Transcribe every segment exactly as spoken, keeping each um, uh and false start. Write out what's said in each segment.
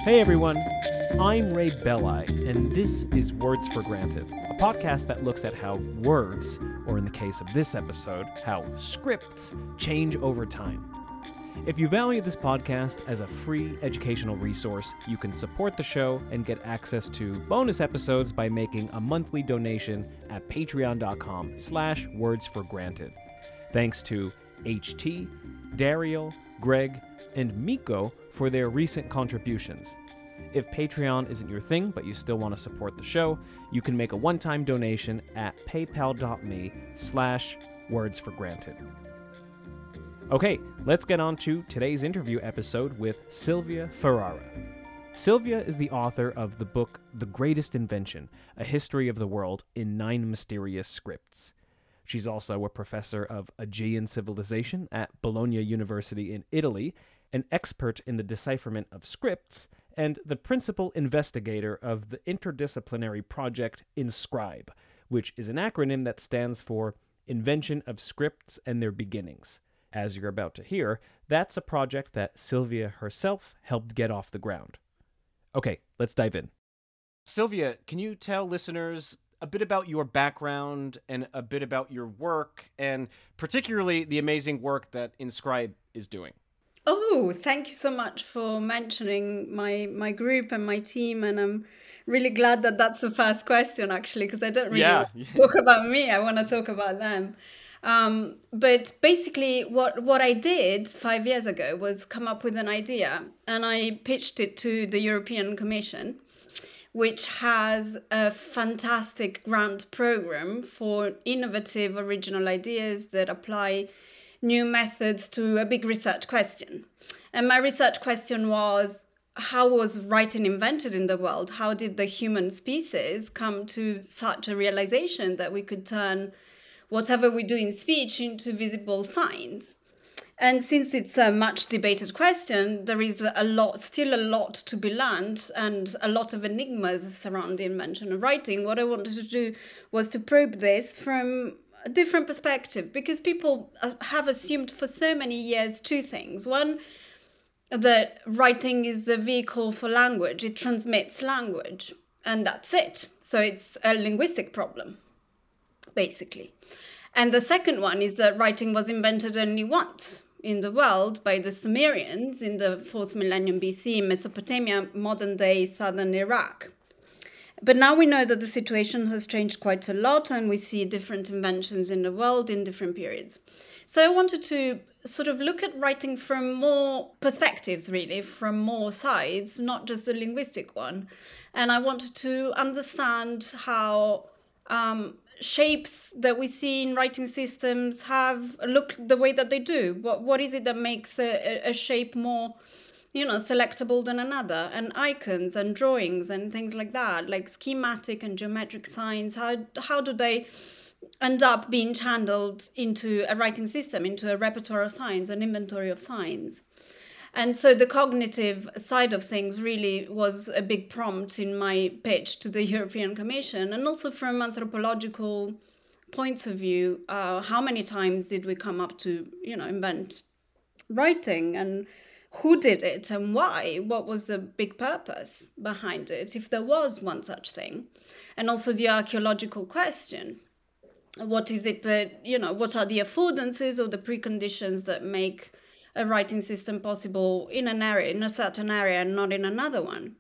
Hey everyone, I'm Ray Belli, and this is Words for Granted, a podcast that looks at how words, or in the case of this episode, how scripts change over time. If you value this podcast as a free educational resource, you can support the show and get access to bonus episodes by making a monthly donation at patreon.com slash words for granted. Thanks to H T, Daryl, Greg, and Miko for their recent contributions. If Patreon isn't your thing, but you still want to support the show, you can make a one-time donation at paypal.me slash words for granted. Okay, let's get on to today's interview episode with Silvia Ferrara. Silvia is the author of the book The Greatest Invention, A History of the World in Nine Mysterious Scripts. She's also a professor of Aegean civilization at Bologna University in Italy, an expert in the decipherment of scripts, and the principal investigator of the interdisciplinary project INSCRIBE, which is an acronym that stands for Invention of Scripts and Their Beginnings. As you're about to hear, that's a project that Silvia herself helped get off the ground. Okay, let's dive in. Silvia, can you tell listeners a bit about your background and a bit about your work, and particularly the amazing work that INSCRIBE is doing? Oh, thank you so much for mentioning my my group and my team, and I'm really glad that that's the first question, actually, because I don't really Yeah, want yeah. to talk about me. I want to talk about them. Um, but basically, what what I did five years ago was come up with an idea, and I pitched it to the European Commission, which has a fantastic grant program for innovative, original ideas that apply new methods to a big research question. And my research question was, how was writing invented in the world? How did the human species come to such a realization that we could turn whatever we do in speech into visible signs? And since it's a much debated question, there is a lot, still a lot to be learned and a lot of enigmas surrounding the invention of writing. What I wanted to do was to probe this from a different perspective, because people have assumed for so many years two things. One, that writing is the vehicle for language. It transmits language, and that's it. So it's a linguistic problem, basically. And the second one is that writing was invented only once in the world by the Sumerians in the fourth millennium B C in Mesopotamia, modern-day southern Iraq. But now we know that the situation has changed quite a lot, and we see different inventions in the world in different periods. So I wanted to sort of look at writing from more perspectives, really, from more sides, not just the linguistic one. And I wanted to understand how um, shapes that we see in writing systems have look the way that they do. What what is it that makes a, a shape more, you know, selectable than another? And icons and drawings and things like that, like schematic and geometric signs, how how do they end up being channeled into a writing system, into a repertoire of signs, an inventory of signs? And so the cognitive side of things really was a big prompt in my pitch to the European Commission. And also from anthropological points of view, uh, how many times did we come up to, you know, invent writing, and who did it and why? What was the big purpose behind it, if there was one such thing? And also the archaeological question. What is it that, you know, what are the affordances or the preconditions that make a writing system possible in an area, in a certain area, and not in another one?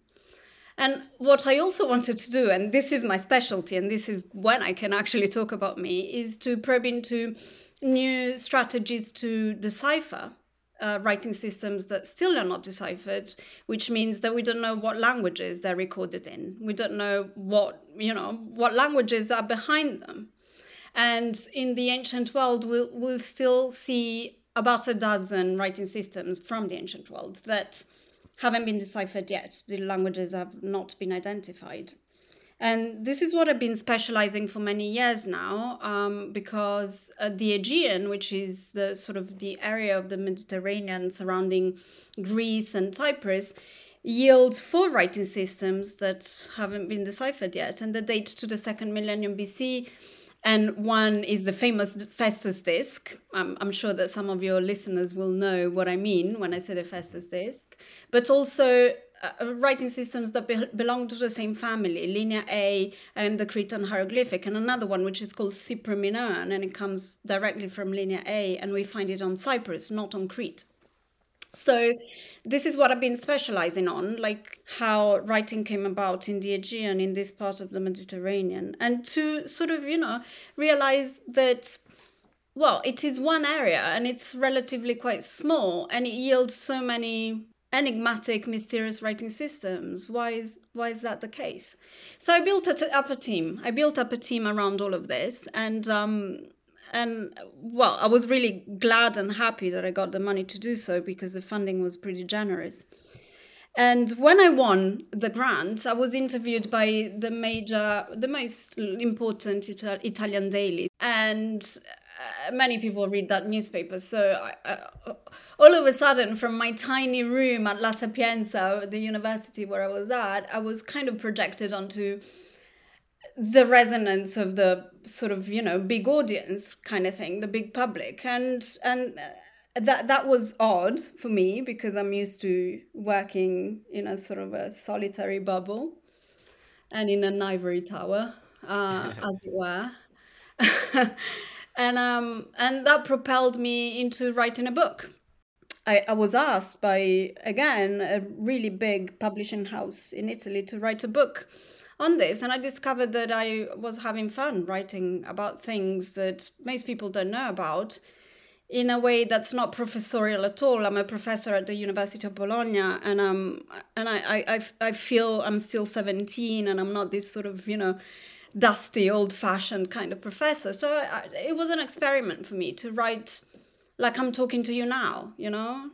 And what I also wanted to do, and this is my specialty, and this is when I can actually talk about me, is to probe into new strategies to decipher uh, writing systems that still are not deciphered, which means that we don't know what languages they're recorded in. We don't know what, you know, what languages are behind them. And in the ancient world, we'll, we'll still see about a dozen writing systems from the ancient world that haven't been deciphered yet. The languages have not been identified. And this is what I've been specializing for many years now, um, because uh, the Aegean, which is the sort of the area of the Mediterranean surrounding Greece and Cyprus, yields four writing systems that haven't been deciphered yet, and they date to the second millennium B C. And one is the famous Festus disk. Um, I'm sure that some of your listeners will know what I mean when I say the Festus disk. But also uh, writing systems that be- belong to the same family, Linear A and the Cretan hieroglyphic, and another one which is called Cyprominoan, and it comes directly from Linear A, and we find it on Cyprus, not on Crete. So this is what I've been specializing on, like how writing came about in the Aegean, in this part of the Mediterranean, and to sort of, you know, realize that, well, it is one area and it's relatively quite small, and it yields so many enigmatic, mysterious writing systems. Why is why is that the case? So I built a, up a team. I built up a team around all of this, and um, and well, I was really glad and happy that I got the money to do so, because the funding was pretty generous. And when I won the grant, I was interviewed by the major, the most important Ita- Italian daily, and uh, many people read that newspaper. So I, uh, all of a sudden, from my tiny room at La Sapienza, the university where I was at, I was kind of projected onto the resonance of the sort of, you know, big audience kind of thing, the big public. And and uh, that that was odd for me, because I'm used to working in a sort of a solitary bubble and in an ivory tower, uh, as it were. and um and that propelled me into writing a book. I, I was asked by, again, a really big publishing house in Italy to write a book on this. And I discovered that I was having fun writing about things that most people don't know about, in a way that's not professorial at all. I'm a professor at the University of Bologna, and um and I I, I I feel I'm still seventeen, and I'm not this sort of, you know, dusty, old-fashioned kind of professor. So I, it was an experiment for me to write like I'm talking to you now, you know,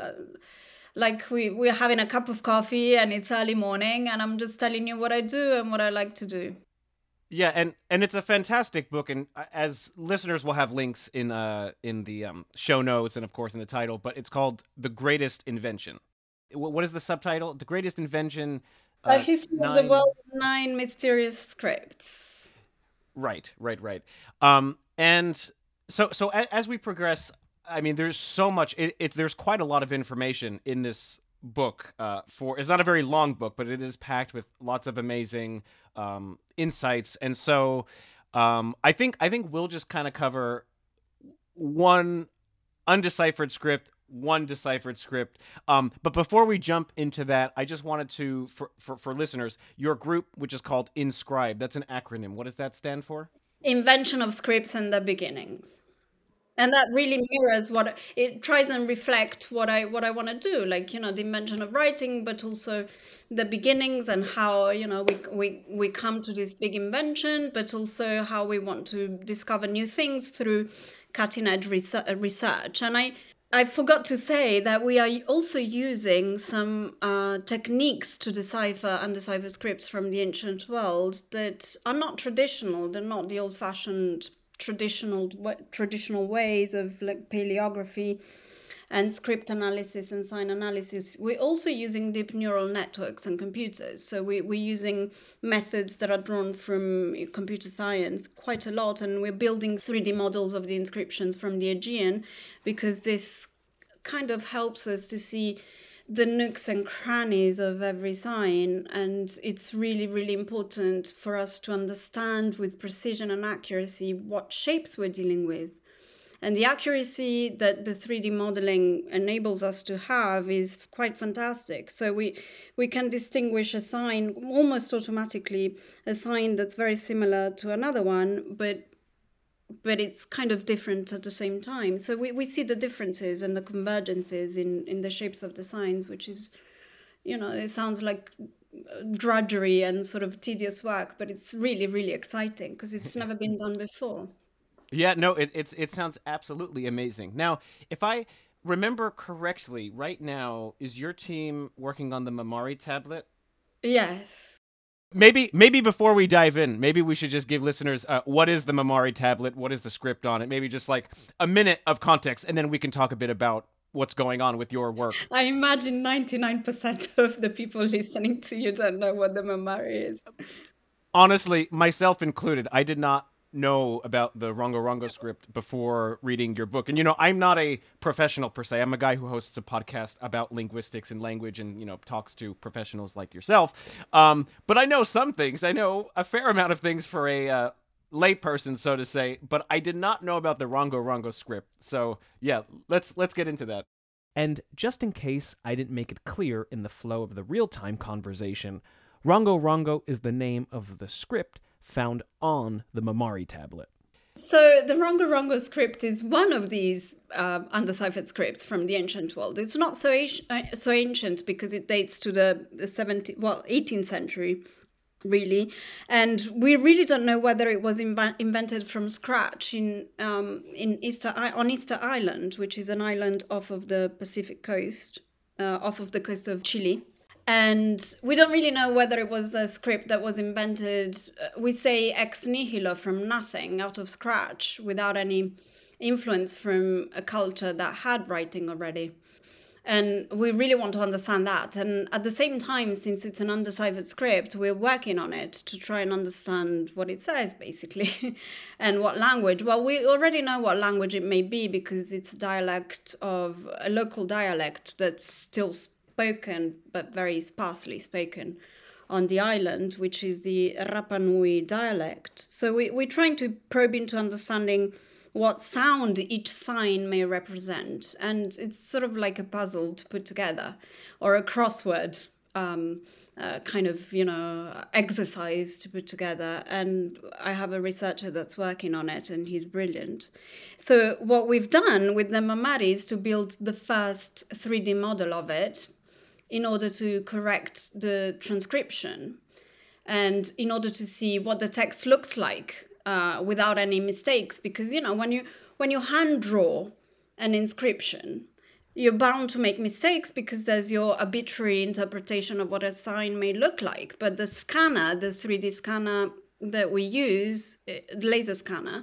like we, we're having a cup of coffee and it's early morning, and I'm just telling you what I do and what I like to do. Yeah, and, and it's a fantastic book, and as listeners will have links in uh in the um, show notes and of course in the title, but it's called The Greatest Invention. What is the subtitle? The Greatest Invention. Uh, Uh, a history nine... of the world of nine mysterious scripts. Right, right, right. Um, and so so a, as we progress, I mean, there's so much. It, it's there's quite a lot of information in this book. Uh, for it's not a very long book, but it is packed with lots of amazing um, insights. And so, um, I think I think we'll just kind of cover one undeciphered script, one deciphered script. Um, but before we jump into that, I just wanted to, for, for for listeners, your group, which is called Inscribe. That's an acronym. What does that stand for? Invention of scripts and their beginnings. And that really mirrors what it tries and reflect what I what I want to do, like, you know, the invention of writing, but also the beginnings and how, you know, we we we come to this big invention, but also how we want to discover new things through cutting edge research. And I I forgot to say that we are also using some uh, techniques to decipher undeciphered scripts from the ancient world that are not traditional. They're not the old-fashioned traditional traditional ways of like paleography and script analysis and sign analysis. We're also using deep neural networks and computers. So we, we're using methods that are drawn from computer science quite a lot, and we're building three D models of the inscriptions from the Aegean, because this kind of helps us to see the nooks and crannies of every sign. And it's really, really important for us to understand with precision and accuracy what shapes we're dealing with. And the accuracy that the three D modeling enables us to have is quite fantastic. So we we can distinguish a sign almost automatically, a sign that's very similar to another one, but but it's kind of different at the same time. So we, we see the differences and the convergences in, in the shapes of the signs, which is, you know, it sounds like drudgery and sort of tedious work, but it's really, really exciting because it's never been done before. Yeah, no, it, it's it sounds absolutely amazing. Now, if I remember correctly, right now, is your team working on the Mamari tablet? Yes. Maybe maybe before we dive in, maybe we should just give listeners uh, what is the Mamari tablet, what is the script on it, maybe just like a minute of context, and then we can talk a bit about what's going on with your work. I imagine ninety-nine percent of the people listening to you don't know what the Mamari is. Honestly, myself included, I did not know about the Rongo Rongo script before reading your book. And, you know, I'm not a professional per se. I'm a guy who hosts a podcast about linguistics and language and, you know, talks to professionals like yourself. Um, but I know some things. I know a fair amount of things for a uh, layperson, so to say. But I did not know about the Rongo Rongo script. So, yeah, let's let's get into that. And just in case I didn't make it clear in the flow of the real-time conversation, Rongo Rongo is the name of the script found on the Mamari tablet. So the Rongo Rongo script is one of these uh, undeciphered scripts from the ancient world. It's not so so ancient because it dates to the, the seventeenth, well, eighteenth century, really. And we really don't know whether it was inv- invented from scratch in um, in Easter on Easter Island, which is an island off of the Pacific coast, uh, off of the coast of Chile. And we don't really know whether it was a script that was invented, uh, we say ex nihilo, from nothing, out of scratch, without any influence from a culture that had writing already. And we really want to understand that. And at the same time, since it's an undeciphered script, we're working on it to try and understand what it says, basically, and what language. Well, we already know what language it may be because it's a dialect of a local dialect that's still spoken, but very sparsely spoken on the island, which is the Rapa Nui dialect. So we, we're trying to probe into understanding what sound each sign may represent. And it's sort of like a puzzle to put together, or a crossword um, uh, kind of, you know, exercise to put together. And I have a researcher that's working on it, and he's brilliant. So what we've done with the Mamari is to build the first three D model of it in order to correct the transcription and in order to see what the text looks like uh, without any mistakes. Because, you know, when you when you hand draw an inscription, you're bound to make mistakes because there's your arbitrary interpretation of what a sign may look like. But the scanner, the three D scanner that we use, the laser scanner,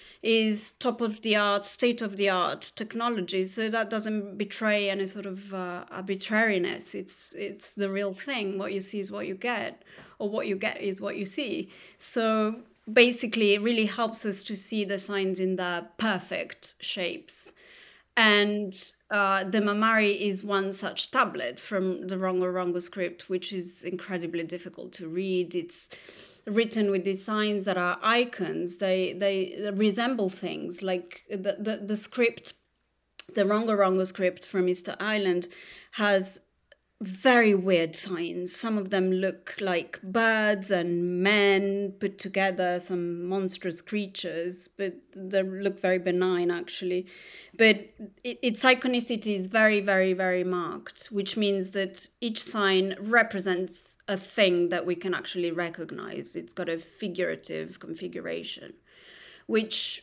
is top-of-the-art, state-of-the-art technology, so that doesn't betray any sort of uh, arbitrariness. It's it's the real thing. What you see is what you get, or what you get is what you see. So basically, it really helps us to see the signs in their perfect shapes. And uh, the Mamari is one such tablet from the Rongo Rongo script, which is incredibly difficult to read. It's written with these signs that are icons. They they resemble things like the, the, the script, the Rongo Rongo script from Easter Island has very weird signs. Some of them look like birds and men put together, some monstrous creatures, but they look very benign actually. But it, its iconicity is very, very, very marked, which means that each sign represents a thing that we can actually recognize. It's got a figurative configuration, which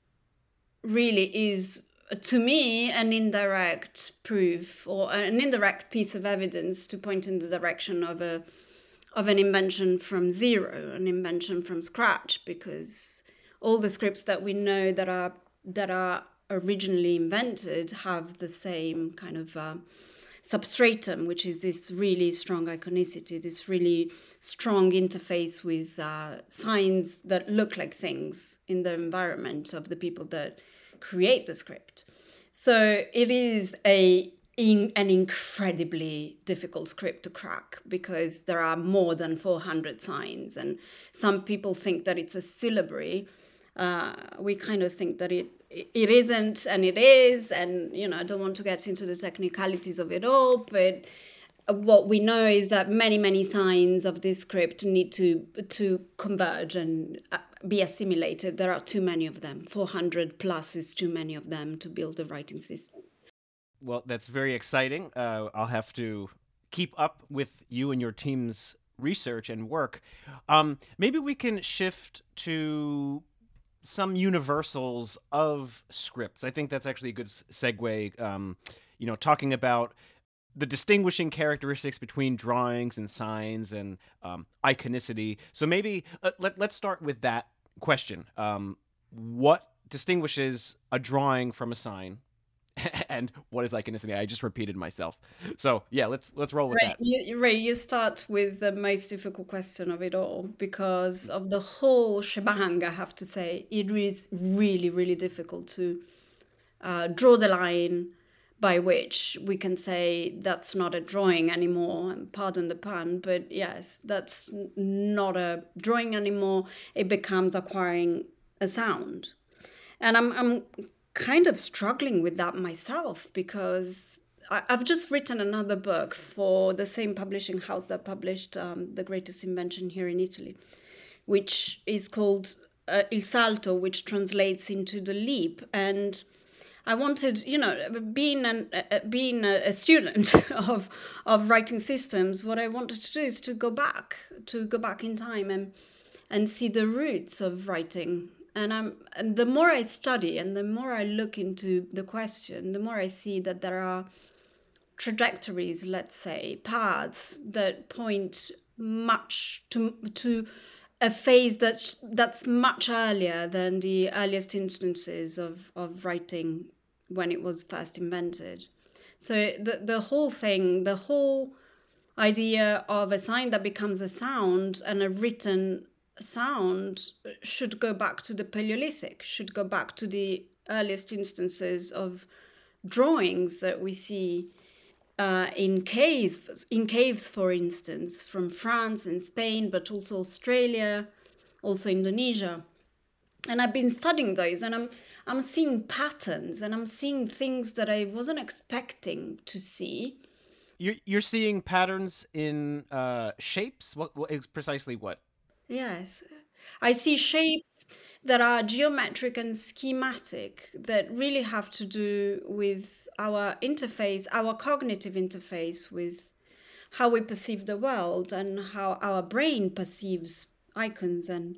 really is, to me, an indirect proof or an indirect piece of evidence to point in the direction of a of an invention from zero, an invention from scratch, because all the scripts that we know that are that are originally invented have the same kind of uh, substratum, which is this really strong iconicity, this really strong interface with uh, signs that look like things in the environment of the people that create the script. So it is a in, an incredibly difficult script to crack because there are more than four hundred signs, and some people think that it's a syllabary. Uh, we kind of think that it it isn't, and it is, and you know I don't want to get into the technicalities of it all, but what we know is that many many signs of this script need to to converge and be assimilated. There are too many of them. four hundred plus is too many of them to build a writing system. Well, that's very exciting. Uh, I'll have to keep up with you and your team's research and work. Um, maybe we can shift to some universals of scripts. I think that's actually a good segue, um, you know, talking about the distinguishing characteristics between drawings and signs and um, iconicity. So maybe uh, let, let's start with that question. Um, what distinguishes a drawing from a sign? And what is iconicity? I just repeated myself. So yeah, let's let's roll with Ray, that. you, Ray, you start with the most difficult question of it all because of the whole shebang, I have to say. It is really, really difficult to uh, draw the line by which we can say that's not a drawing anymore, and pardon the pun, but yes, that's n- not a drawing anymore. It becomes acquiring a sound. And I'm, I'm kind of struggling with that myself because I, I've just written another book for the same publishing house that published um, The Greatest Invention here in Italy, which is called uh, Il Salto, which translates into the leap. And I wanted, you know, being an uh, being a, a student of of writing systems, what I wanted to do is to go back, to go back in time and and see the roots of writing. And I'm and the more I study and the more I look into the question, the more I see that there are trajectories, let's say, paths that point much to to a phase that's that's much earlier than the earliest instances of, of writing when it was first invented. So the the whole thing, the whole idea of a sign that becomes a sound and a written sound should go back to the Paleolithic, should go back to the earliest instances of drawings that we see uh, in caves, in caves, for instance, from France and Spain, but also Australia, also Indonesia. And I've been studying those, and I'm I'm seeing patterns, and I'm seeing things that I wasn't expecting to see. You're you're seeing patterns in uh, shapes. What, what is precisely what? Yes. I see shapes that are geometric and schematic that really have to do with our interface, our cognitive interface with how we perceive the world and how our brain perceives icons and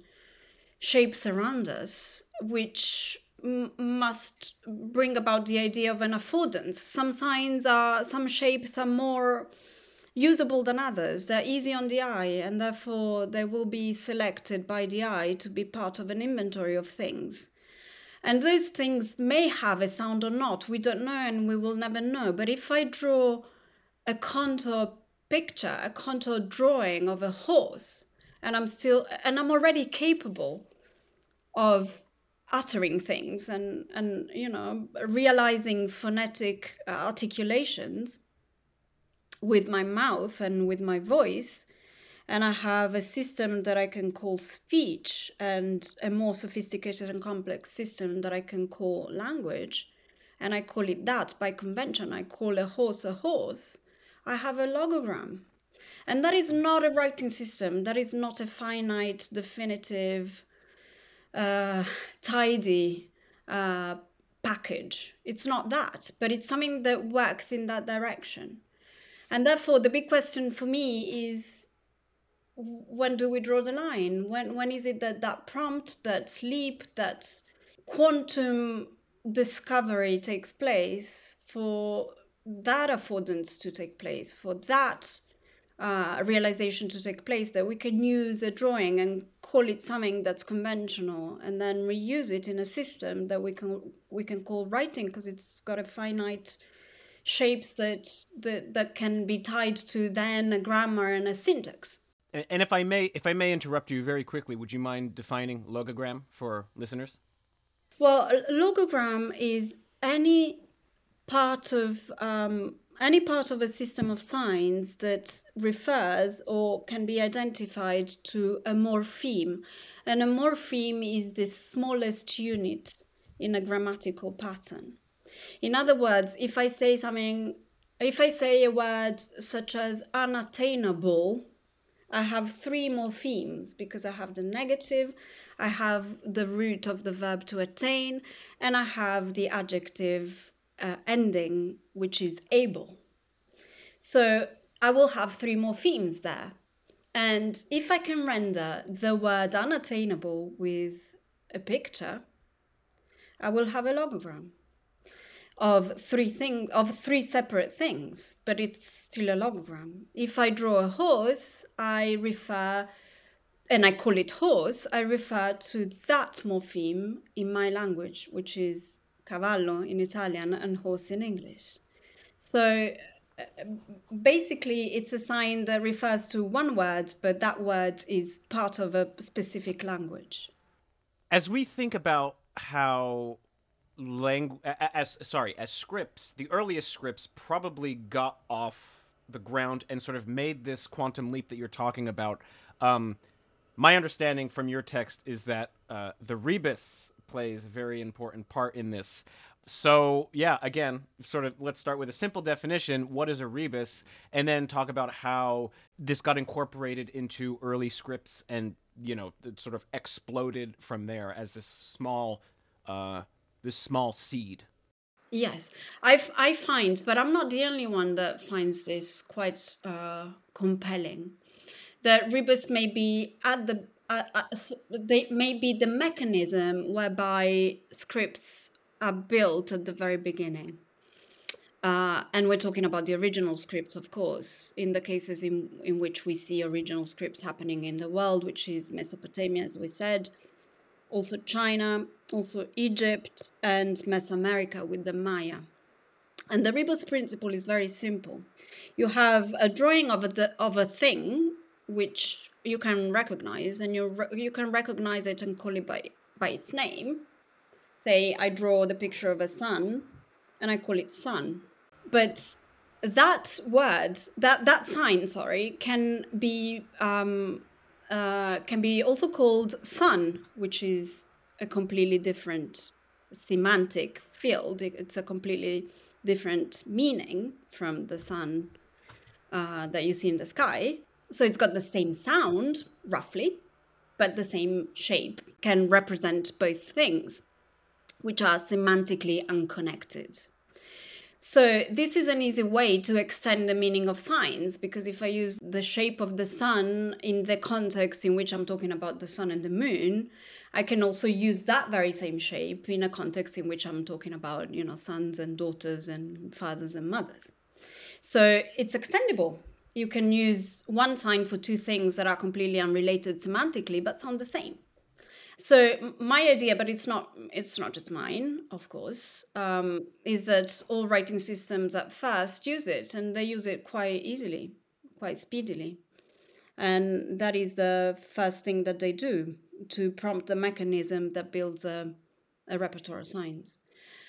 shapes around us, which m- must bring about the idea of an affordance. Some signs are, some shapes are more usable than others. They're easy on the eye, and therefore they will be selected by the eye to be part of an inventory of things. And those things may have a sound or not. We don't know, and we will never know. But if I draw a contour picture, a contour drawing of a horse, and I'm still, and I'm already capable of uttering things and, and you know, realizing phonetic uh, articulations with my mouth and with my voice, and I have a system that I can call speech and a more sophisticated and complex system that I can call language, and I call it that by convention. I call a horse a horse. I have a logogram. And that is not a writing system. That is not a finite, definitive, uh, tidy uh, package. It's not that, but it's something that works in that direction. And therefore, the big question for me is, when do we draw the line? When when is it that that prompt, that leap, that quantum discovery takes place for that affordance to take place, for that uh, realization to take place, that we can use a drawing and call it something that's conventional and then reuse it in a system that we can we can call writing because it's got a finite shapes that, that that can be tied to then a grammar and a syntax. And, and if I may, if I may interrupt you very quickly, would you mind defining logogram for listeners? Well, a logogram is any part of um, any part of a system of signs that refers or can be identified to a morpheme. And a morpheme is the smallest unit in a grammatical pattern. In other words, if I say something, if I say a word such as unattainable, I have three morphemes because I have the negative, I have the root of the verb to attain, and I have the adjective uh, ending, which is able. So I will have three morphemes there. And if I can render the word unattainable with a picture, I will have a logogram of three things, of three separate things, but it's still a logogram. If I draw a horse, I refer, and I call it horse, I refer to that morpheme in my language, which is cavallo in Italian, and horse in English. So uh, basically, it's a sign that refers to one word, but that word is part of a specific language. As we think about how langu- as sorry, as scripts, the earliest scripts probably got off the ground and sort of made this quantum leap that you're talking about. Um, my understanding from your text is that uh, the rebus plays a very important part in this. So, yeah, again, sort of let's start with a simple definition. What is a rebus? And then talk about how this got incorporated into early scripts and, you know, it sort of exploded from there as this small, uh, this small seed. Yes, I I find, but I'm not the only one that finds this quite uh, compelling. That rebus may be at the uh, uh, they may be the mechanism whereby scripts are built at the very beginning. Uh, and we're talking about the original scripts, of course, in the cases in, in which we see original scripts happening in the world, which is Mesopotamia, as we said, also China, also Egypt, and Mesoamerica with the Maya. And the rebus principle is very simple. You have a drawing of a, of a thing which you can recognize, and you you can recognize it and call it by, by its name. Say, I draw the picture of a sun, and I call it sun. But that word, that, that sign, sorry, can be um, uh, can be also called sun, which is a completely different semantic field. It's a completely different meaning from the sun uh, that you see in the sky. So it's got the same sound, roughly, but the same shape can represent both things, which are semantically unconnected. So this is an easy way to extend the meaning of signs, because if I use the shape of the sun in the context in which I'm talking about the sun and the moon, I can also use that very same shape in a context in which I'm talking about, you know, sons and daughters and fathers and mothers. So it's extendable. You can use one sign for two things that are completely unrelated semantically, but sound the same. So my idea, but it's not it's not just mine, of course, um, is that all writing systems at first use it, and they use it quite easily, quite speedily. And that is the first thing that they do, to prompt a mechanism that builds a, a repertoire of signs.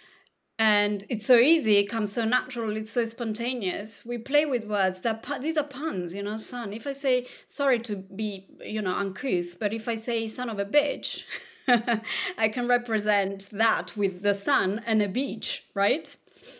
And it's so easy, it comes so natural, it's so spontaneous. We play with words. That these are puns, you know, son. If I say, sorry to be, you know, uncouth, but if I say son of a bitch, I can represent that with the sun and a beach, right?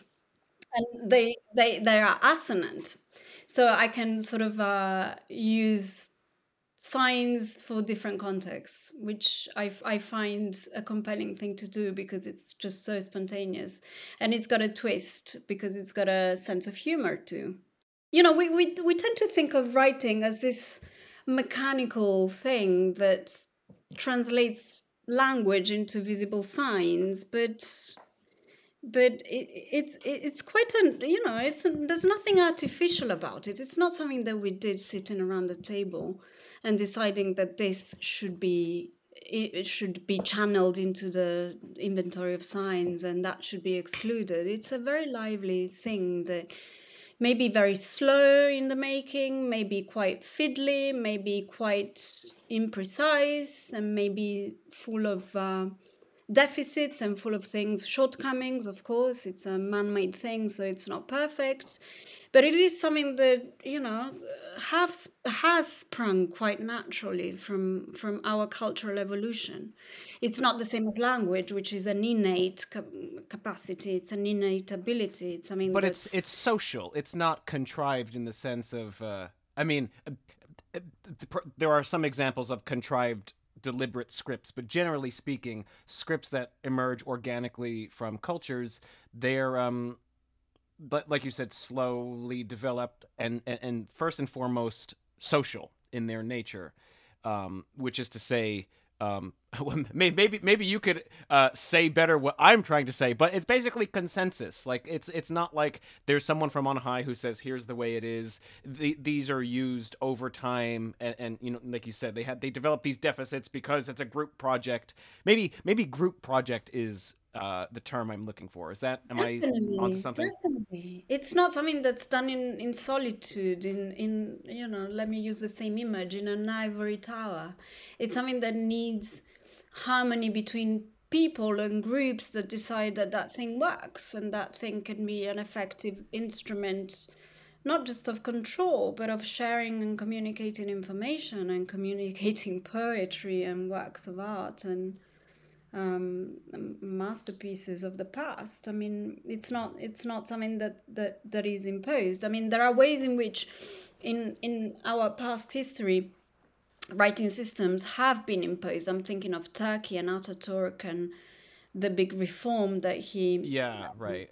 And they they they are assonant. So I can sort of uh, use signs for different contexts, which I, I find a compelling thing to do because it's just so spontaneous, and it's got a twist because it's got a sense of humor too. You know, we, we, we tend to think of writing as this mechanical thing that translates language into visible signs, but but it, it's it's quite an you know it's there's nothing artificial about it. It's not something that we did sitting around a table and deciding that this should be it should be channeled into the inventory of signs and that should be excluded. It's a very lively thing that may be very slow in the making, maybe quite fiddly, maybe quite imprecise, and maybe full of uh, deficits and full of things, shortcomings, of course. It's a man-made thing, so it's not perfect. But it is something that, you know, has, has sprung quite naturally from, from our cultural evolution. It's not the same as language, which is an innate cap- capacity. It's an innate ability. It's something But that's... it's it's social. It's not contrived in the sense of, uh, I mean, uh, there are some examples of contrived deliberate scripts, but generally speaking, scripts that emerge organically from cultures, they're um but like you said, slowly developed and, and and first and foremost social in their nature, um which is to say Um, maybe maybe you could uh, say better what I'm trying to say, but it's basically consensus. Like it's it's not like there's someone from on high who says here's the way it is. The, these are used over time, and, and you know, like you said, they had they developed these deficits because it's a group project. Maybe maybe group project is uh, the term I'm looking for. Is that am I onto Definitely, something? definitely. It's not something that's done in, in solitude, in, in, you know, let me use the same image, in an ivory tower. It's something that needs harmony between people and groups that decide that that thing works and that thing can be an effective instrument, not just of control, but of sharing and communicating information and communicating poetry and works of art and um, masterpieces of the past. I mean, it's not it's not something that, that that is imposed. I mean, there are ways in which, in in our past history, writing systems have been imposed. I'm thinking of Turkey and Ataturk and the big reform that he Yeah, right.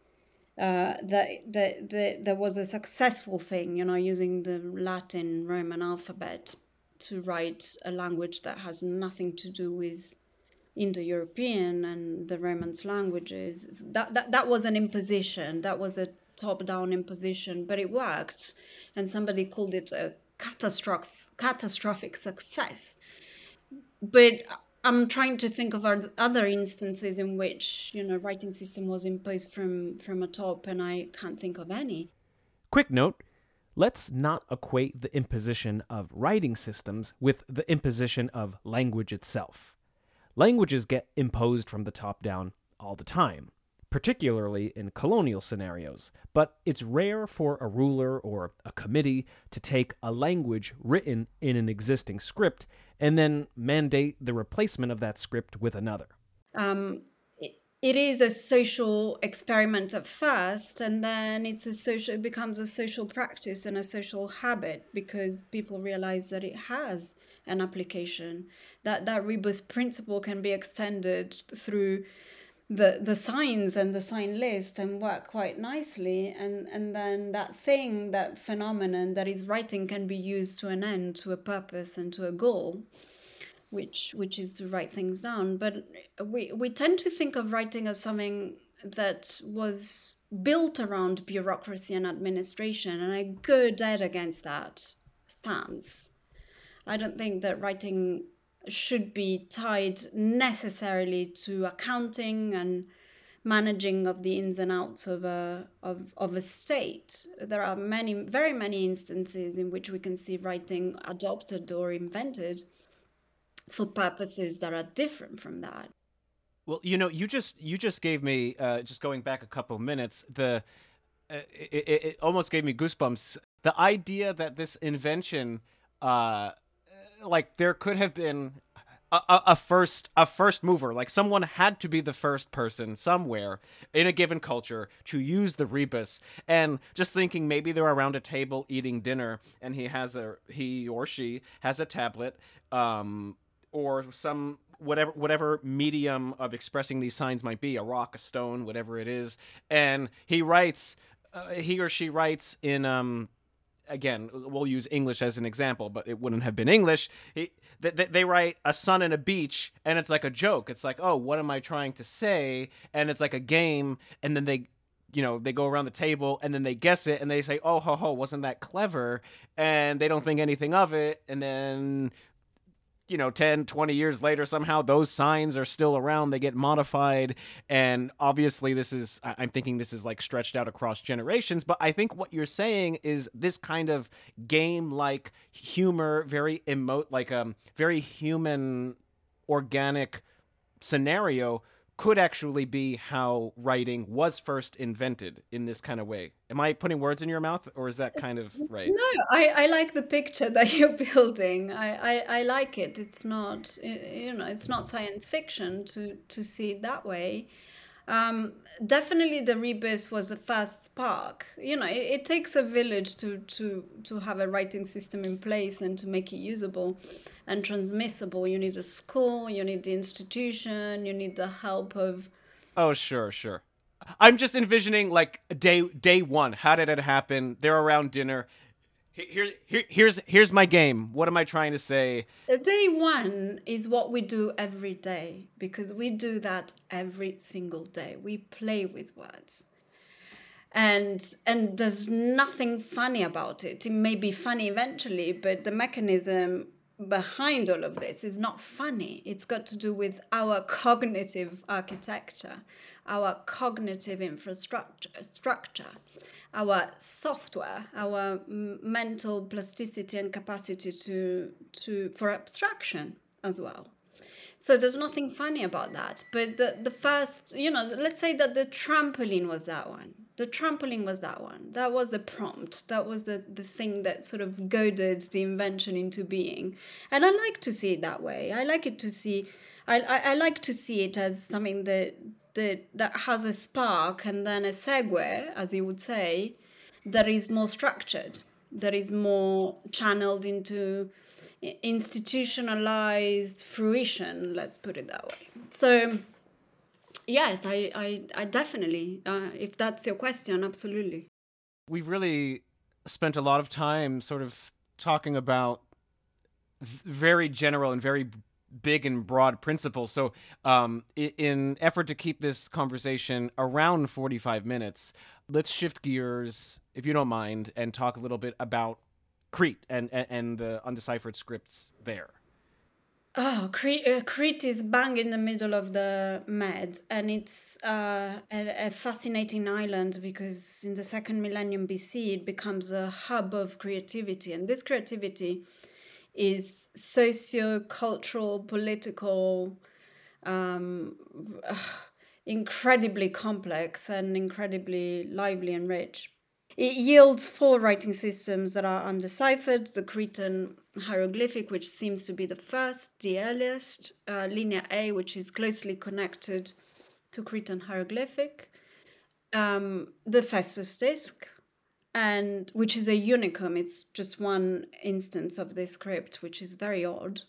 uh, that, that that that was a successful thing. You know, using the Latin Roman alphabet to write a language that has nothing to do with Indo-European and the Romance languages. That, that that was an imposition. That was a top-down imposition, but it worked, and somebody called it a catastrophic catastrophic success. But I'm trying to think of other instances in which, you know, writing system was imposed from from a top, and I can't think of any. Quick note. Let's not equate the imposition of writing systems with the imposition of language itself. Languages get imposed from the top down all the time, particularly in colonial scenarios, but it's rare for a ruler or a committee to take a language written in an existing script and then mandate the replacement of that script with another. Um, it, it is a social experiment at first, and then it's a social, it becomes a social practice and a social habit because people realize that it has an application, that that rebus principle can be extended through the the signs and the sign list and work quite nicely, and and then that thing, that phenomenon that is writing, can be used to an end, to a purpose and to a goal, which which is to write things down. But we we tend to think of writing as something that was built around bureaucracy and administration, and I go dead against that stance. I don't think that writing should be tied necessarily to accounting and managing of the ins and outs of a of, of a state. There are many, very many instances in which we can see writing adopted or invented for purposes that are different from that. Well, you know, you just you just gave me uh, just going back a couple of minutes. The uh, it, it, it almost gave me goosebumps. The idea that this invention. Uh, like there could have been a, a, a first a first mover, like someone had to be the first person somewhere in a given culture to use the rebus. And just thinking, maybe they're around a table eating dinner and he has a he or she has a tablet um or some whatever whatever medium of expressing these signs might be, a rock, a stone, whatever it is, and he writes uh, he or she writes in um again, we'll use English as an example, but it wouldn't have been English. He, they, they write a sun and a beach, and it's like a joke. It's like, oh, what am I trying to say? And it's like a game, and then they, you know, they go around the table, and then they guess it, and they say, oh, ho, ho, wasn't that clever? And they don't think anything of it, and then, you know, ten, twenty years later, somehow those signs are still around. They get modified. And obviously this is, I'm thinking this is like stretched out across generations. But I think what you're saying is this kind of game-like humor, very emo, like a very human, organic scenario could actually be how writing was first invented in this kind of way. Am I putting words in your mouth, or is that kind of right? No, I, I like the picture that you're building. I, I, I like it. It's not, you know, it's not science fiction to, to see it that way. Um, definitely the rebus was the first spark. You know, it, it takes a village to, to, to have a writing system in place and to make it usable and transmissible. You need a school, you need the institution, you need the help of... Oh, sure, sure. I'm just envisioning like day day one. How did it happen? They're around dinner. Here's here, here's here's my game. What am I trying to say? The day one is what we do every day, because we do that every single day. We play with words. And and there's nothing funny about it. It may be funny eventually, but the mechanism behind all of this is not funny. It's got to do with our cognitive architecture, our cognitive infrastructure, structure, our software, our m- mental plasticity and capacity to to for abstraction as well. So there's nothing funny about that. But the, the first, you know, let's say that the trampoline was that one. The trampoline was that one. That was a prompt. That was the, the thing that sort of goaded the invention into being. And I like to see it that way. I like it to see, I, I, I like to see it as something that, that, that has a spark and then a segue, as you would say, that is more structured, that is more channeled into institutionalized fruition, let's put it that way. So yes, i i, I definitely, uh, if that's your question, absolutely. We've really spent a lot of time sort of talking about very general and very big and broad principles. So um, in effort to keep this conversation around forty-five minutes, let's shift gears, if you don't mind, and talk a little bit about Crete and, and, and the undeciphered scripts there. Oh, Crete, uh, Crete is bang in the middle of the Med, and it's uh, a, a fascinating island because in the second millennium B C, it becomes a hub of creativity. And this creativity is socio-cultural, political, um, incredibly complex and incredibly lively and rich. It yields four writing systems that are undeciphered: the Cretan hieroglyphic, which seems to be the first, the earliest, uh, Linear A, which is closely connected to Cretan hieroglyphic, um, the Festus disc, and which is a unicum. It's just one instance of this script, which is very odd,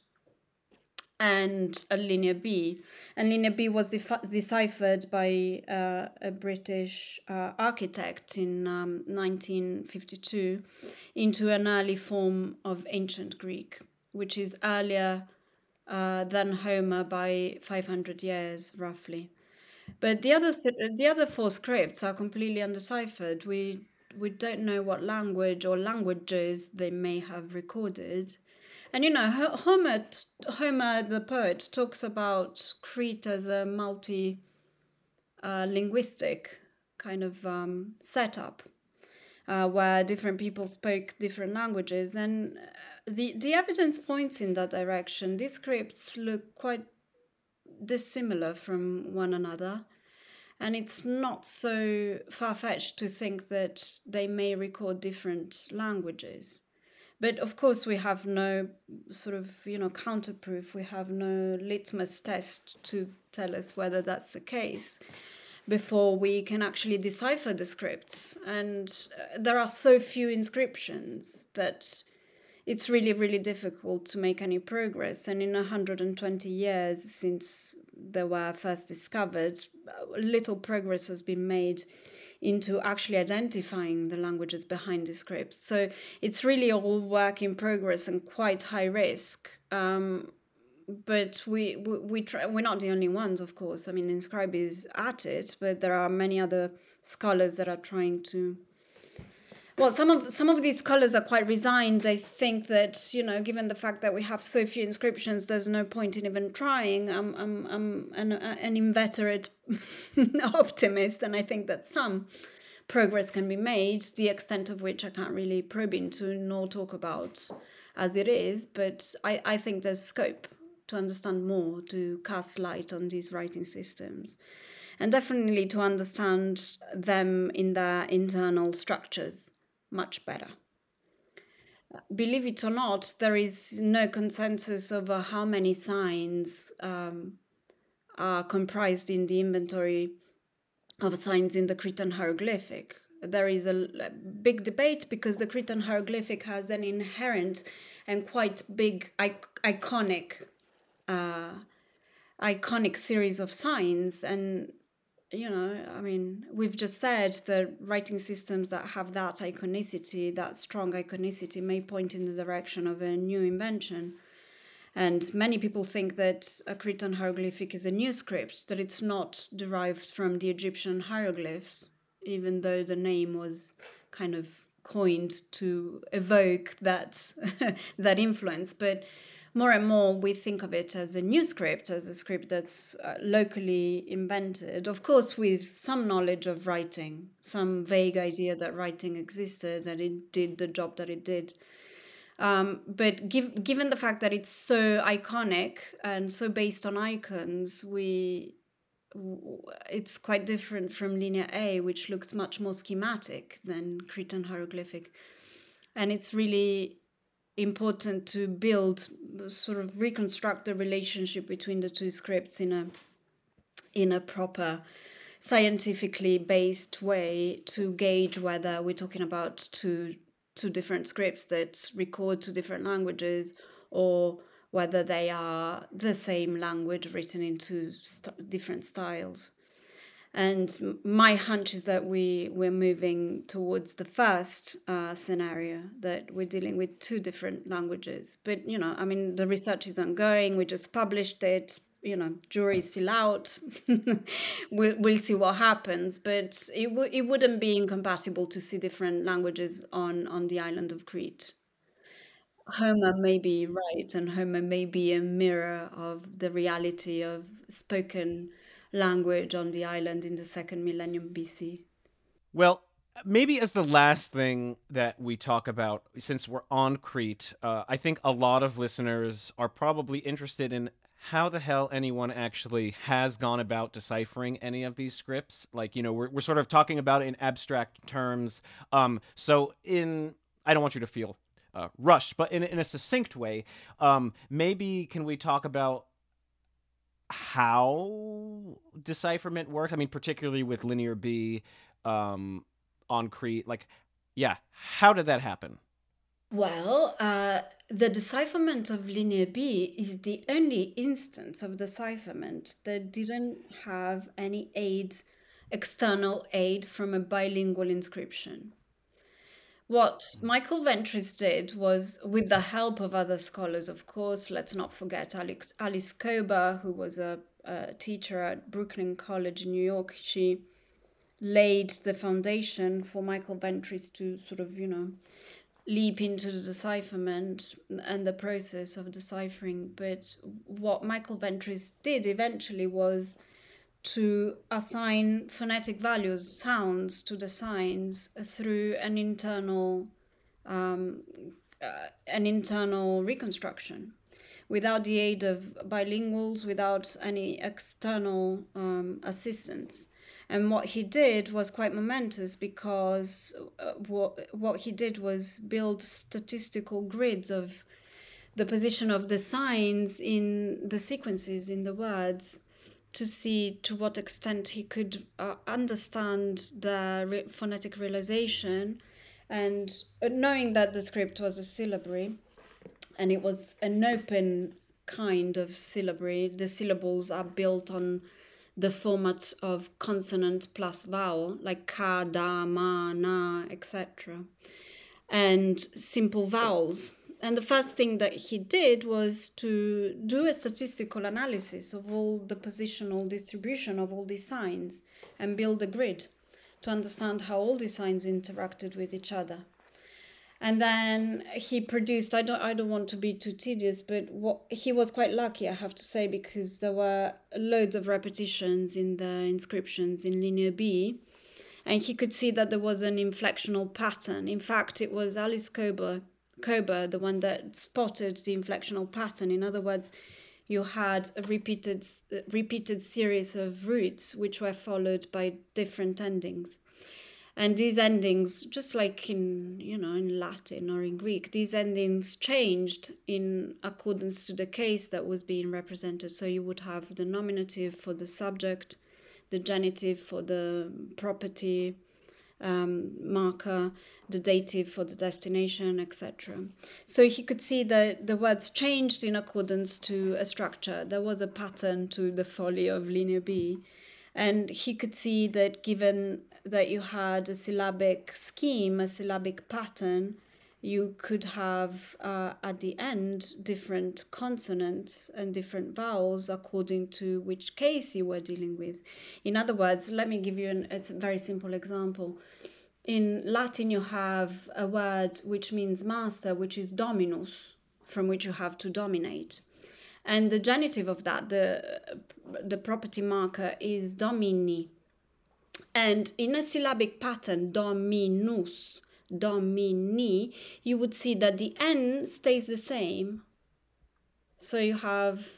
and a Linear B. And Linear B was def- deciphered by uh, a British uh, architect in um, nineteen fifty-two into an early form of ancient Greek, which is earlier uh, than Homer by five hundred years, roughly. But the other th- the other four scripts are completely undeciphered. We we don't know what language or languages they may have recorded. And you know, Homer, Homer the poet, talks about Crete as a multi uh, linguistic kind of um, setup uh, where different people spoke different languages. And the, the evidence points in that direction. These scripts look quite dissimilar from one another. And it's not so far-fetched to think that they may record different languages. But of course, we have no sort of, you know, counterproof. We have no litmus test to tell us whether that's the case before we can actually decipher the scripts. And uh, there are so few inscriptions that it's really, really difficult to make any progress. And in one hundred twenty years since they were first discovered, little progress has been made into actually identifying the languages behind the scripts. So it's really all work in progress and quite high risk. Um, but we we, we try, we're not the only ones, of course. I mean, Inscribe is at it, but there are many other scholars that are trying to. Well, some of some of these scholars are quite resigned. They think that, you know, given the fact that we have so few inscriptions, there's no point in even trying. I'm I'm I'm an, an inveterate optimist, and I think that some progress can be made, the extent of which I can't really probe into nor talk about as it is. But I, I think there's scope to understand more, to cast light on these writing systems, and definitely to understand them in their internal structures much better. Believe it or not, there is no consensus over how many signs um, are comprised in the inventory of signs in the Cretan hieroglyphic. There is a, a big debate because the Cretan hieroglyphic has an inherent and quite big iconic uh, iconic series of signs, and you know, I mean, we've just said that writing systems that have that iconicity, that strong iconicity, may point in the direction of a new invention. And many people think that a Cretan hieroglyphic is a new script, that it's not derived from the Egyptian hieroglyphs, even though the name was kind of coined to evoke that that influence. But more and more we think of it as a new script, as a script that's uh, locally invented, of course with some knowledge of writing, some vague idea that writing existed, that it did the job that it did. Um, but give, given the fact that it's so iconic and so based on icons, we it's quite different from Linear A, which looks much more schematic than Cretan hieroglyphic. And it's really important to build, sort of reconstruct the relationship between the two scripts in a in a proper, scientifically based way to gauge whether we're talking about two two different scripts that record two different languages, or whether they are the same language written in two st- different styles. And my hunch is that we, we're moving towards the first uh, scenario, that we're dealing with two different languages. But, you know, I mean, the research is ongoing. We just published it. You know, jury's still out. we'll, we'll see what happens. But it, w- it wouldn't be incompatible to see different languages on, on the island of Crete. Homer may be right, and Homer may be a mirror of the reality of spoken language on the island in the second millennium B C. Well, maybe as the last thing that we talk about, since we're on Crete, uh, I think a lot of listeners are probably interested in how the hell anyone actually has gone about deciphering any of these scripts. Like, you know, we're, we're sort of talking about it in abstract terms. Um, so in, I don't want you to feel uh, rushed, but in, in a succinct way, um, maybe can we talk about how decipherment works? I mean, particularly with Linear B, um, on Crete. Like, yeah, how did that happen? Well, uh, the decipherment of Linear B is the only instance of decipherment that didn't have any aid, external aid from a bilingual inscription. What Michael Ventris did was, with the help of other scholars, of course, let's not forget Alex, Alice Kober, who was a, a teacher at Brooklyn College in New York. She laid the foundation for Michael Ventris to sort of, you know, leap into the decipherment and the process of deciphering. But what Michael Ventris did eventually was to assign phonetic values, sounds to the signs through an internal um, uh, an internal reconstruction, without the aid of bilinguals, without any external um, assistance. And what he did was quite momentous, because uh, what, what he did was build statistical grids of the position of the signs in the sequences, in the words, to see to what extent he could uh, understand the re- phonetic realization. And uh, knowing that the script was a syllabary, and it was an open kind of syllabary, the syllables are built on the format of consonant plus vowel, like ka, da, ma, na, et cetera, and simple vowels. And the first thing that he did was to do a statistical analysis of all the positional distribution of all these signs and build a grid to understand how all these signs interacted with each other. And then he produced, I don't I don't want to be too tedious, but what he was quite lucky, I have to say, because there were loads of repetitions in the inscriptions in Linear B, and he could see that there was an inflectional pattern. In fact, it was Alice Kober, Kober, the one that spotted the inflectional pattern. In other words, you had a repeated repeated series of roots which were followed by different endings. And these endings, just like in, you know, in Latin or in Greek, these endings changed in accordance to the case that was being represented. So you would have the nominative for the subject, the genitive for the property um, marker, the dative for the destination, et cetera. So he could see that the words changed in accordance to a structure. There was a pattern to the folly of Linear B. And he could see that given that you had a syllabic scheme, a syllabic pattern, you could have uh, at the end different consonants and different vowels according to which case you were dealing with. In other words, let me give you an, a very simple example. In Latin, you have a word which means master, which is dominus, from which you have to dominate. And the genitive of that, the, the property marker, is domini. And in a syllabic pattern, dominus, domini, you would see that the N stays the same. So you have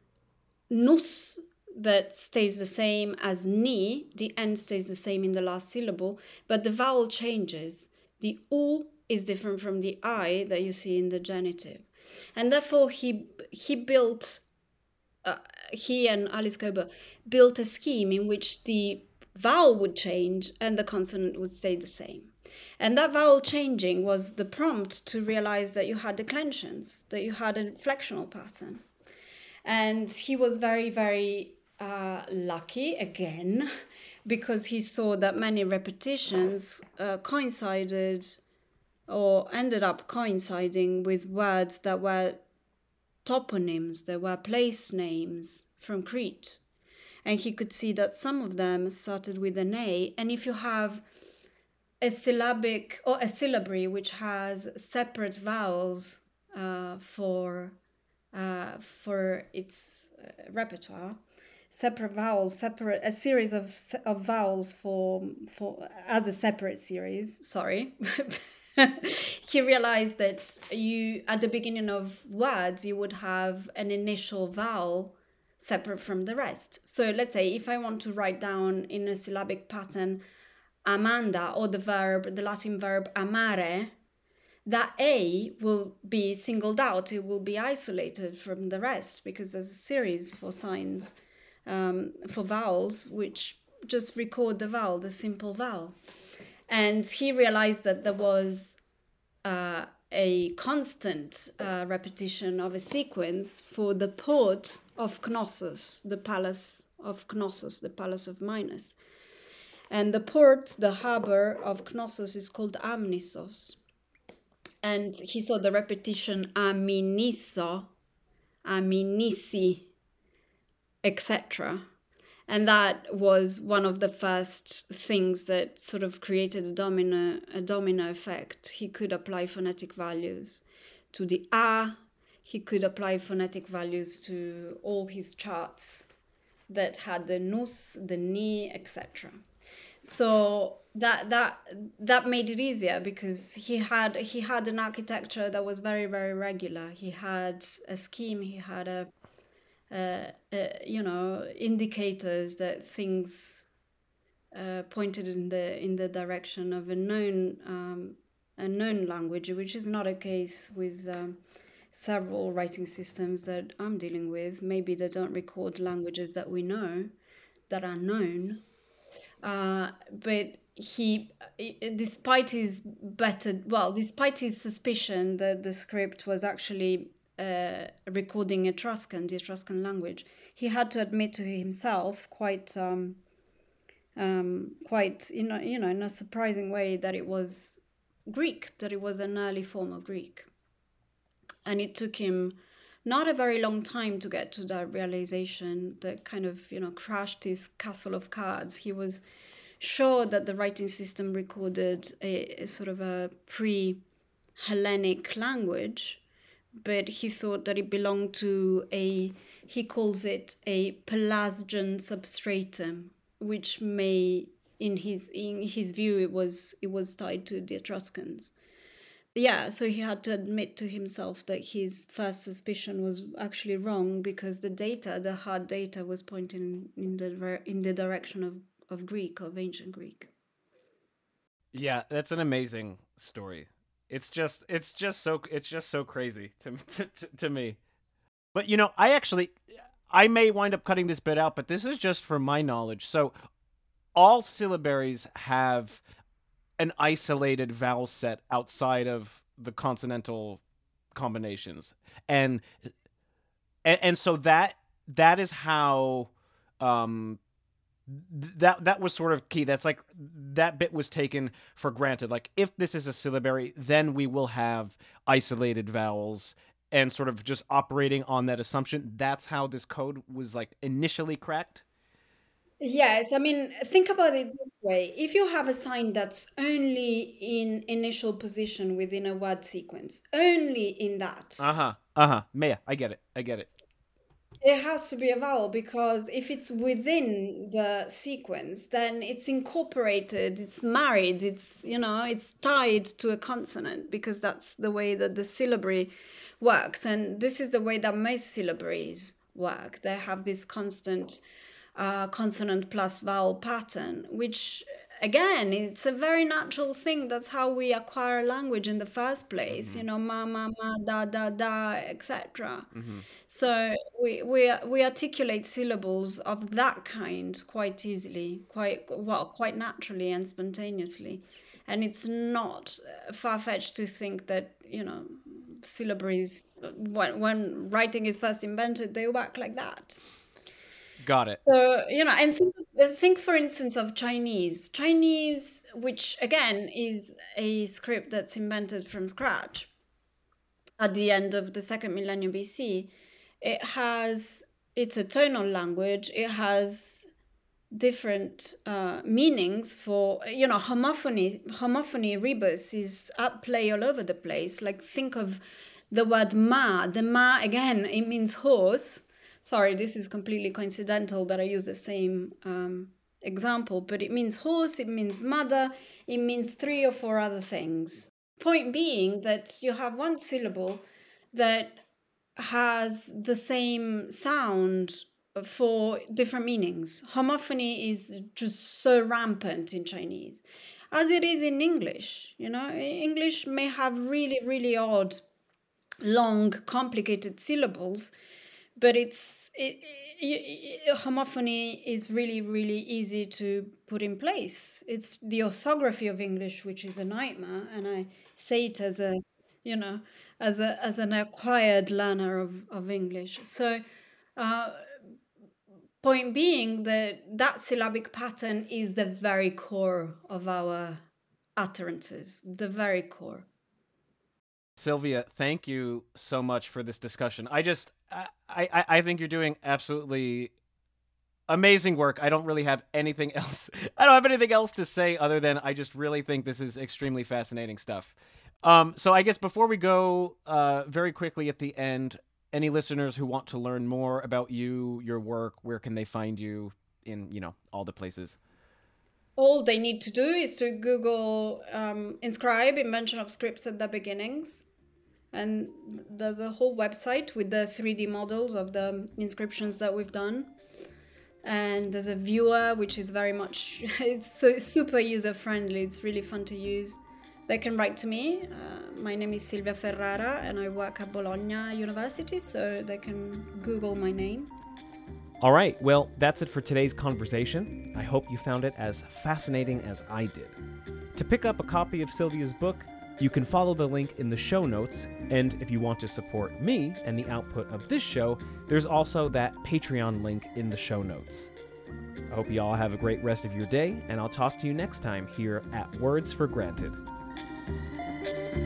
nus that stays the same as ni, the N stays the same in the last syllable, but the vowel changes. The U is different from the I that you see in the genitive. And therefore he he built, uh, he and Alice Kober built a scheme in which the vowel would change and the consonant would stay the same. And that vowel changing was the prompt to realize that you had declensions, that you had a flexional pattern. And he was very, very uh, lucky, again, because he saw that many repetitions uh, coincided or ended up coinciding with words that were toponyms, that were place names from Crete. And he could see that some of them started with an A. And if you have a syllabic or a syllabary which has separate vowels uh, for uh, for its uh, repertoire, separate vowels, separate a series of of vowels for for as a separate series. Sorry. He realized that you at the beginning of words you would have an initial vowel separate from the rest. So let's say if I want to write down in a syllabic pattern Amanda, or the verb, the Latin verb amare, that A will be singled out. It will be isolated from the rest because there's a series for signs, um, for vowels, which just record the vowel, the simple vowel. And he realized that there was uh, a constant uh, repetition of a sequence for the port of Knossos, the palace of Knossos, the palace of Minos. And the port, the harbor of Knossos, is called Amnisos. And he saw the repetition Aminiso, Aminisi, et cetera. And that was one of the first things that sort of created a domino, a domino effect. He could apply phonetic values to the A. He could apply phonetic values to all his charts that had the nus, the ni, et cetera. So that that that made it easier because he had he had an architecture that was very, very regular. He had a scheme. He had a uh, uh, you know indicators that things uh, pointed in the in the direction of a known um, a known language, which is not a case with um, several writing systems that I'm dealing with. Maybe they don't record languages that we know that are known. Uh, but he, despite his better, well, despite his suspicion that the script was actually uh, recording Etruscan, the Etruscan language, he had to admit to himself quite, um, um, quite, you know, you know, in a surprising way that it was Greek, that it was an early form of Greek, and it took him not a very long time to get to that realization that kind of, you know, crashed his castle of cards. He was sure that the writing system recorded a, a sort of a pre-Hellenic language, but he thought that it belonged to a, he calls it a Pelasgian substratum, which may, in his in his view, it was it was tied to the Etruscans. Yeah, so he had to admit to himself that his first suspicion was actually wrong because the data, the hard data, was pointing in the in the direction of, of Greek, of ancient Greek. Yeah, that's an amazing story. It's just it's just so it's just so crazy to to to me. But you know, I actually I may wind up cutting this bit out, but this is just for my knowledge. So all syllabaries have an isolated vowel set outside of the consonantal combinations, and and, and so that that is how um, th- that that was sort of key. That's like that bit was taken for granted. Like if this is a syllabary, then we will have isolated vowels, and sort of just operating on that assumption. That's how this code was like initially cracked. Yes, I mean, think about it this way. If you have a sign that's only in initial position within a word sequence, only in that, Uh-huh. Uh-huh. Maya, I get it. I get it. it has to be a vowel because if it's within the sequence, then it's incorporated, it's married, it's, you know, it's tied to a consonant because that's the way that the syllabary works. And this is the way that most syllabaries work. They have this constant uh, consonant plus vowel pattern, which again, it's a very natural thing. That's how we acquire language in the first place, Mm-hmm. you know, ma, ma, ma, da, da, da, et cetera. Mm-hmm. So we, we we articulate syllables of that kind quite easily, quite well, quite naturally and spontaneously. And it's not far-fetched to think that, you know, syllabaries, when, when writing is first invented, they work like that. Got it. So, you know, and think, think for instance of Chinese. Chinese, which again is a script that's invented from scratch at the end of the second millennium B C, it has, it's a tonal language. It has different uh, meanings for, you know, homophony. Homophony rebus is at play all over the place. Like think of the word ma. The ma, again, it means horse. Sorry, this is completely coincidental that I use the same um, example, but it means horse, it means mother, it means three or four other things. Point being that you have one syllable that has the same sound for different meanings. Homophony is just so rampant in Chinese, as it is in English. You know, English may have really, really odd, long, complicated syllables, but it's it, it, it, homophony is really, really easy to put in place. It's the orthography of English which is a nightmare, and I say it as a, you know, as a as an acquired learner of, of English. So uh, point being that that syllabic pattern is the very core of our utterances, the very core. Sylvia, thank you so much for this discussion. I just, I, I, I think you're doing absolutely amazing work. I don't really have anything else. I don't have anything else to say other than I just really think this is extremely fascinating stuff. Um, so I guess before we go, uh, very quickly at the end, any listeners who want to learn more about you, your work, where can they find you in, you know, all the places? All they need to do is to Google um, Inscribe, Invention of Scripts at the Beginnings. And there's a whole website with the three D models of the inscriptions that we've done. And there's a viewer, which is very much, it's so super user-friendly. It's really fun to use. They can write to me. Uh, my name is Silvia Ferrara, and I work at Bologna University, so they can Google my name. All right, well, that's it for today's conversation. I hope you found it as fascinating as I did. To pick up a copy of Sylvia's book, you can follow the link in the show notes, and if you want to support me and the output of this show, there's also that Patreon link in the show notes. I hope you all have a great rest of your day, and I'll talk to you next time here at Words for Granted.